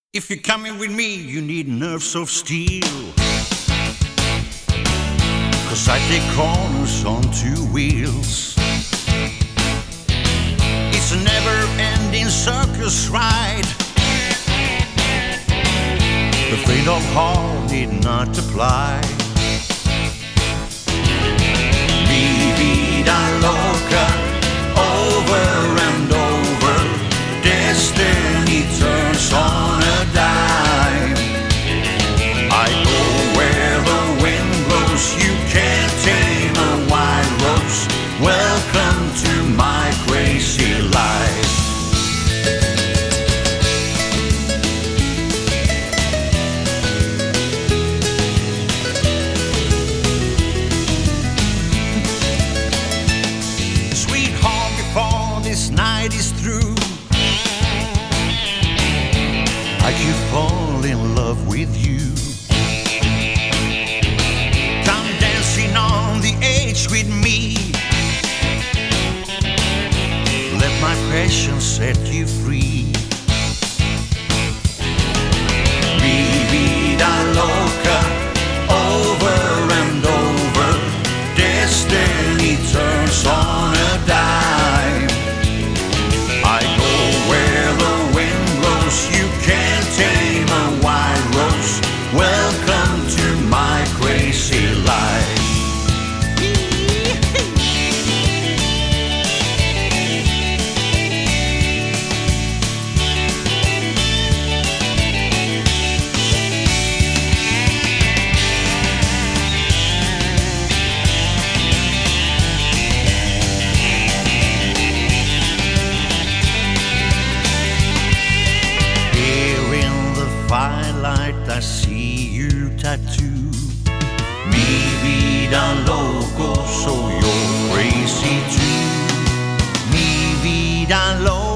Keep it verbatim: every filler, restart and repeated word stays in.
If you're coming with me, you need nerves of steel. Cause I take corners on two wheels. It's a never-ending circus ride. The fate of heart need not apply. Mi vida loca, over and over. Destiny turns on a dime. I go where the wind blows. You can't tame a wild rose. Welcome to my crazy life. Sweetheart, before this night is through, I could fall in love with you. Come dancing on the edge with me. Let my passion set you free. Mi vida loca, over and over. Destiny turns on a dime. I go where the wind blows. You can't tame a wild rose. Welcome to my crazy life. Firelight, I see you tattoo. Mi vida loco, so you're crazy too. Mi vida loco.